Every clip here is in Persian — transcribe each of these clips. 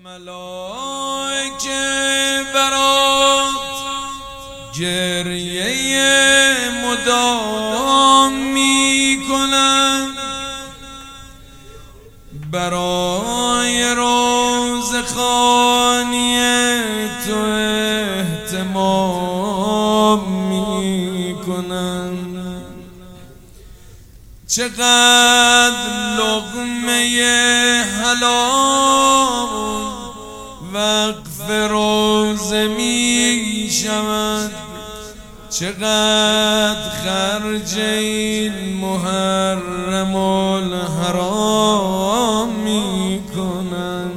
ملائکه برات گریه مدام میکنن، برای روزخوانی تو اهتمام میکنن. چقدر لقمه حلال وقف روزه می شود، چقدر خرج این محرم الحرام می کنن.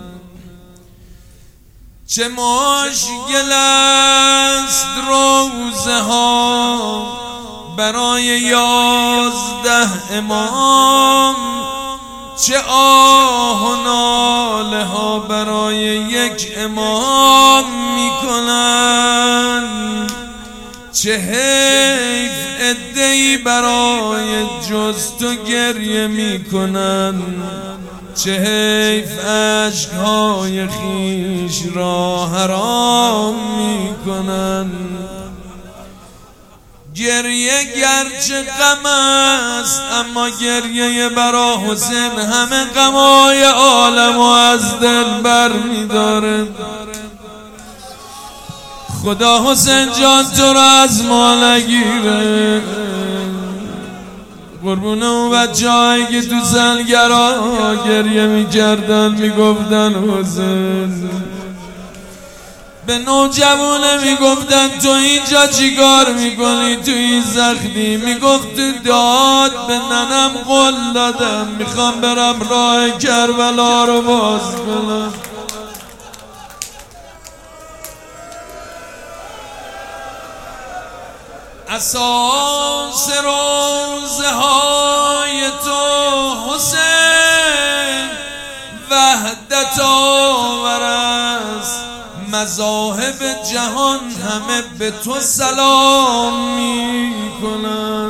چه مشکل است روزه ها برای 11 امام، چه آه و ناله ها برای 1 امام میکنن. چه حیف عده‌ای برای جز تو گریه میکنن، چه حیف اشکهای خیش را حرام میکنن. گریه گرچه غم است، اما گریه برا حسین همه غمای عالم و از دل بر می‌داره. خدا حسین جان تو را از ما نگیره، قربون اون بچه‌هایی که تو سلگرا گریه می‌کردن میگفتن حسین، به نوجوانه میگفتن تو اینجا چیکار میکنی تو این زخمی؟ میگفت تو داد به ننم قول دادم میخوام برم راه کربلا رو باز کنم. اساس روزه های تو حسین وحدت آور است، مذاهب جهان همه به تو سلام میکنن.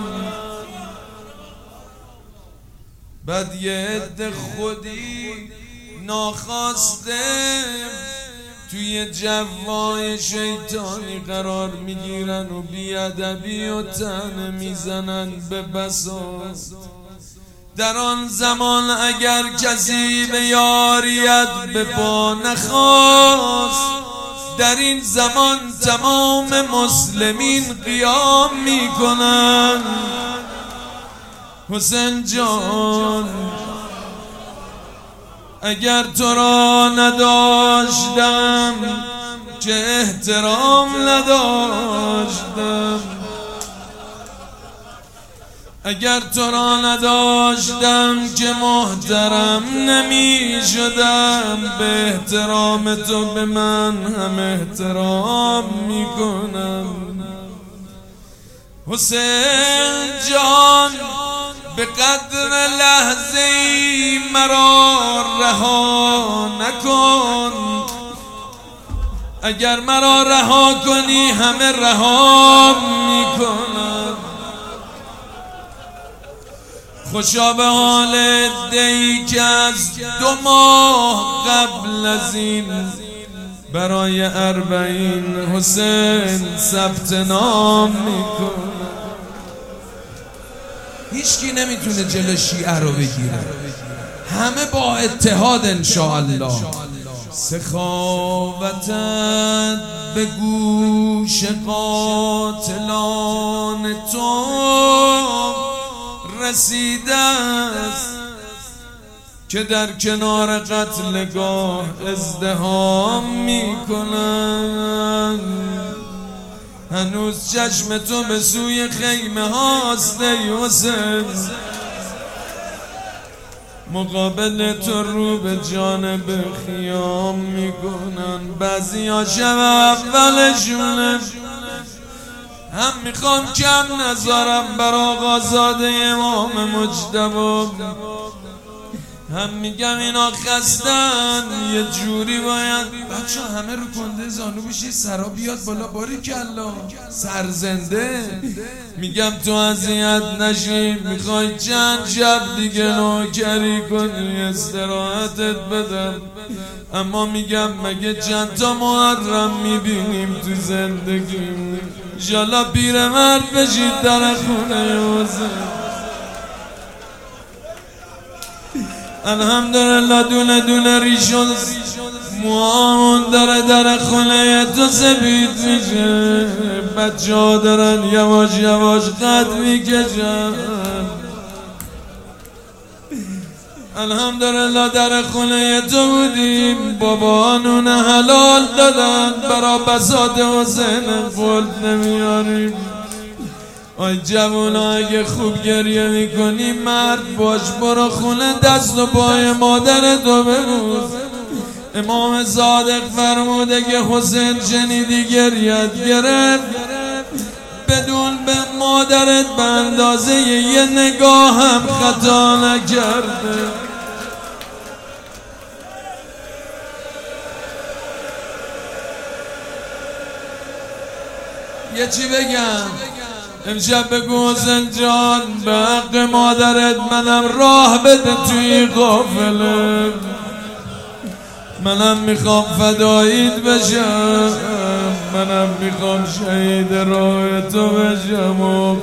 بعد یه عده خودی ناخواسته توی جوای شیطانی قرار میگیرن و بیادبی و طعنه میزنن به بساط. در آن زمان اگر کسی به یاریت به پا نخواست، در این زمان تمام مسلمین قیام میکنن. حسین جان اگر تو را نداشتم که احترام نداشتم، اگر تو را نداشتم که محترم نمی شدم. به احترام تو به من هم احترام می کنم. حسین جان به قدر لحظه‌ای مرا رها نکن، اگر مرا رها کنی همه رها می کنم. خوشا به حال عده‌ای که از 2 ماه قبل از این برای 40 حسین ثبت نام میکنه. هیچکی نمیتونه جلو شیعه رو بگیره، همه با اتحاد انشاءالله. سخاوتت به گوش قاتلان تو رسیده است که در کنار قتلگاه ازدحام میکنن. هنوز چشم تو به سوی خیمه هاست ای حسین، مقابل تو رو به جانب خیام میکنن. بعضی ها شب اولشونه هم میخوام کم نذارم بر آقازاده امام مجتبی، هم میگم اینا خستن، یه جوری باید بچه همه رو کنده زانو بشی، سرا بیاد بالا، باری کلا سرزنده. میگم تو اذیت نشی، میخوای چند شب دیگه نوکری کنی استراحتت بدم، اما میگم مگه چند تا محرم میبینیم تو زندگیم؟ انشالله پیرمرد بشید در خونه حسین. الحمدلله دونه دونه ریشون موامون داره در خونه تو سفید میشه، بچه ها دارن یواش یواش قد میکشن. الحمدلله در خونه تو بودیم، بابا نون حلال دادن، برا بساط حسین خلد نمیاریم. آی جوونا اگه خوب گریه میکنی مرد باش، برو خونه دست و پای مادرتو ببوس. امام صادق فرموده که حسین شنیدی گریت گرفت، بدون به مادرت به اندازه یه نگاه هم خطا نکرده. یه چی بگم امشب بگو حسین جان به حق مادرت منم راه بده توی قافله، منم میخوام فداییت بشم، منم میخوام شهید راه تو بشم.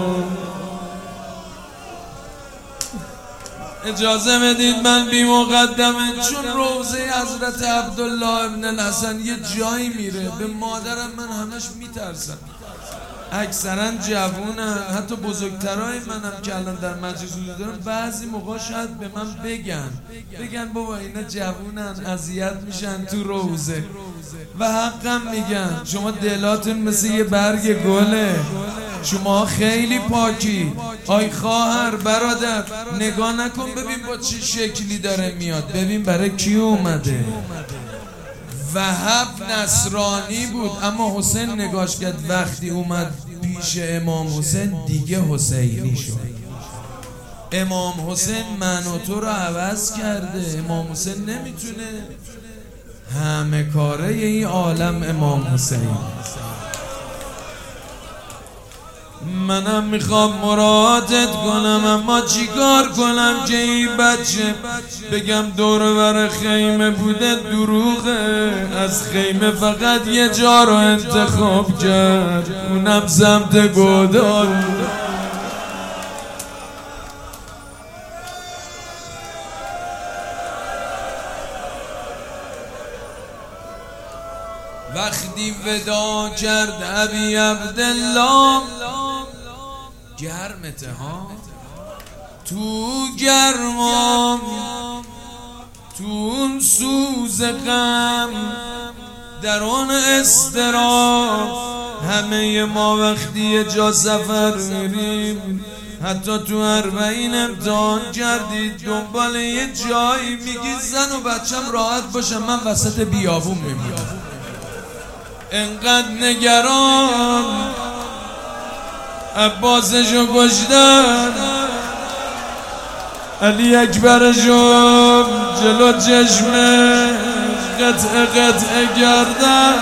اجازه بدید من بی مقدمه، چون روضه حضرت عبدالله ابن الحسن یه جایی میره، به مادرم من همش میترسم، اکثرا جوونن، حتی بزرگترهای منم که الان در مجلس حضور دارم، بعضی موقع شاید به من بگن بابا اینا جوونن اذیت میشن تو روزه، و حقم میگن. شما دلاتون مثل یه برگ گله، شما خیلی پاکی. آی خواهر برادر نگاه نکن ببین با چه شکلی داره میاد، ببین برای کی اومده. وهب نصرانی بود اما حسین نگاش کرد، وقتی اومد پیش امام حسین دیگه حسینی شد. امام حسین من و تو رو عوض کرده. امام حسین نمیتونه، همه کاره این عالم امام حسین. منم میخوام مراعاتت کنم، اما چیکار کنم که این بچه بگم دور بر خیمه بوده دروغه. از خیمه فقط یه جا رو انتخاب کرد، اونم سمت گودال. وقتی ودا کرد ابی عبدالله، گرمته ها تو گرمام، تو اون سوز غم، در اون استراب. همه ما وقتی یه جا سفر میریم، حتی تو 40 امتحان کردید دنبال یه جایی میگی زن و بچم راحت باشم، من وسط بیابون میمونم. انقدر نگران عباسشو کشتن، علی اکبرشو جلو چشمه قطعه کردن.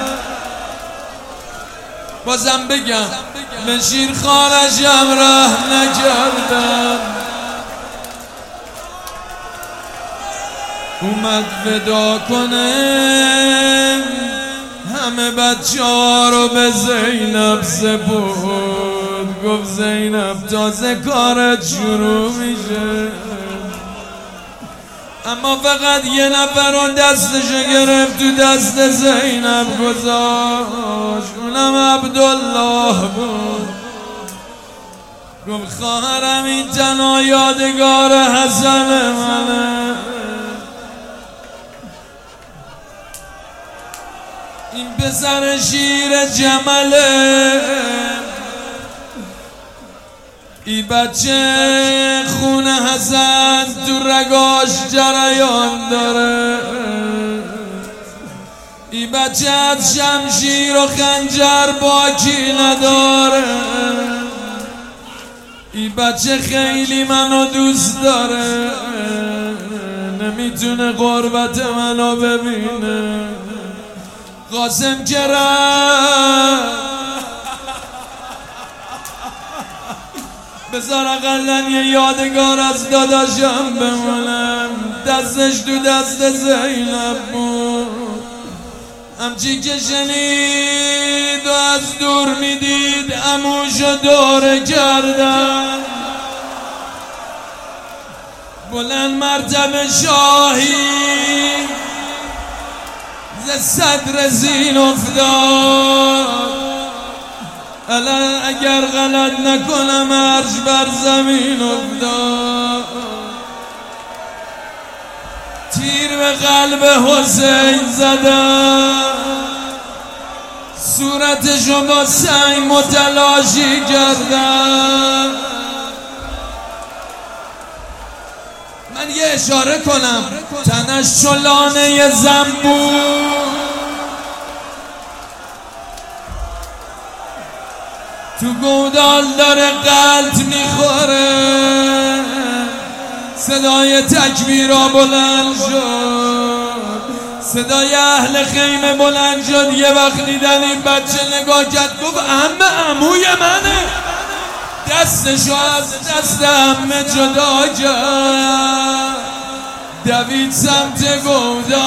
بازم بگم به شیر خانشم ره نکردن. اومد ودا کنه، همه بچه ها رو به زینب سپرد، گفت زینب تازه کارت شروع میشه. اما فقط یه نفر اون دستشو گرفت تو دست زینب گذاشت، اونم عبدالله بود. گفت خواهرم این تنها یادگار حسن منه، این پسر شیر جمله، ای بچه خون حسن تو رگاش جریان داره، ای بچه از شمشیر و خنجر باکی نداره، ای بچه خیلی منو دوست داره. نمیتونه غربت منو ببینه. قاسم که رفت بذار اقلن یه یادگار از داداشم بمونم. دستش تو دست زینب بود، همچی که شنید و از دور میدید عموشو دوره کردن. بلند مرتبه شاهی ز صدر زین افتاد. الان اگر غلط نکنم عرش بر زمین افتاد. تیر به قلب حسین زدم، صورتشو با سنگ متلاشی کردم. من یه اشاره کنم، تنش چلانه زنبور، تو گودال داره قلط میخوره. صدای تکبیرها بلند شد، صدای اهل خیمه بلند شد. یه وقت دیدن این بچه نگاه کرد، گفت عموی منه. دستشو از دست عمه جدا کرد، دوید سمت گودال،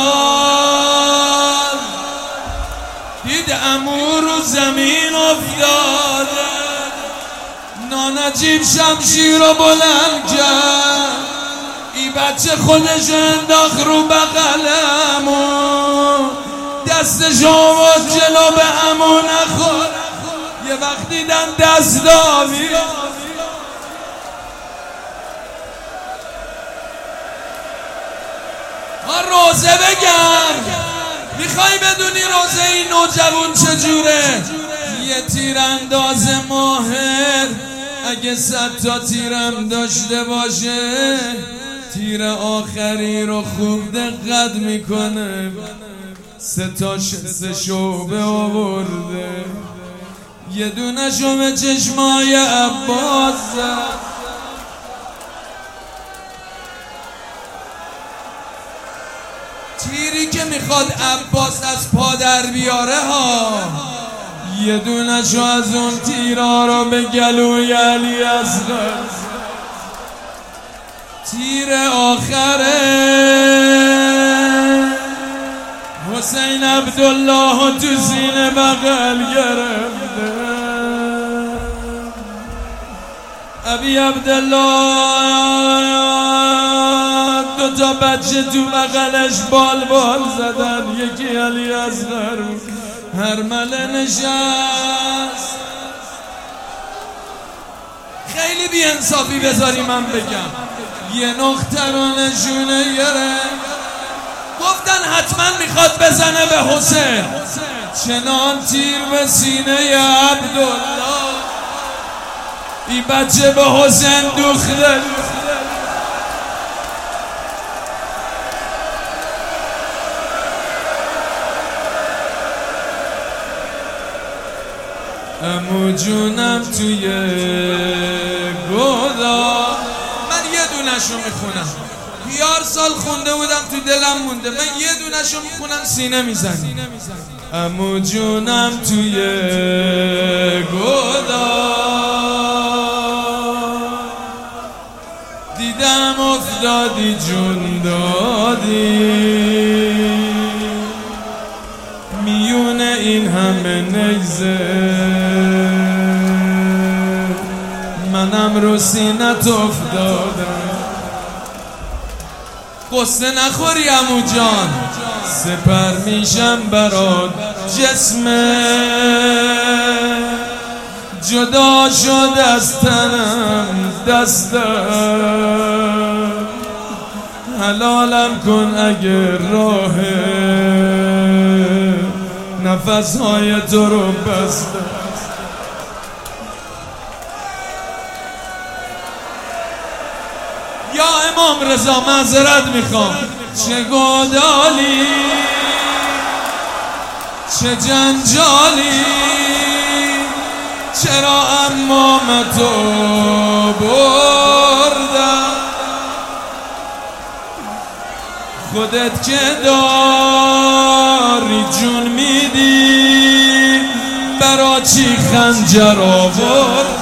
دید عمو رو زمین افتاده. نانجیب شمشیر رو بلند کرد، ای بچه خودش انداخت رو بغل عمو، دستش آورد جلو به عمو نخور. یه وقت دیدن دست داوی، روزه بگرد. میخوای بدونی روزه این نوجوان چجوره؟ یه تیرانداز ماهر اگه 100 تا تیرم داشته باشه، تیر آخری رو خوب دقت میکنه. 3 شعبه آورده، یه دونه شو به چشمای عباس زد. تیری که میخواد عباس از پا در بیاره ها، یه دونه شو از اون تیرا رو به گلوی علی اصغر. تیر آخره حسین عبدالله تو سینه بغل گرفته. ابی عبدالله 2 تا بچه تو بغلش بال زدن، یکی علی اصغر هرمله نشست. خیلی بی انصافی بذاری من بگم، یه نقطه رو نشونه گرفت. گفتن حتما میخواد بزنه به حسین، چنان تیر به سینه عبدالله، ای بچه به حسین دوخته. عمو جونم توی گودا، من یه دونشو میخونم، 1000 سال خونده بودم تو دلم مونده. من یه دونشو میخونم سینه میزنی. عمو جونم توی گودا، دیدم افتادی جون دادی، میون این همه نیزه، منم رو سینت افتادم. قصه نخوری عمو جان، سپر میشم برات جسمه، جدا شد از تنم دستم، حلالم کن اگر راه نفسهای تو رو بستم. یا امام رضا معذرت میخوام، چه گودالی چه جنجالی، چرا امامتو بردم. خودت که داری جون میدی برا چی خنجر آورد.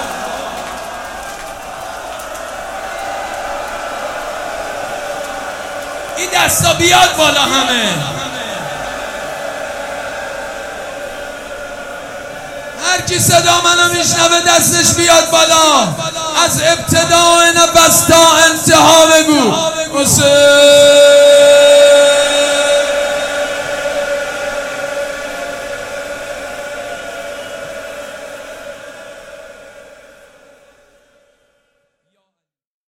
این دستا بیاد بالا همه. هر کی صدا منو میشنوه دستش بیاد بالا. از ابتدای نفس تا انتها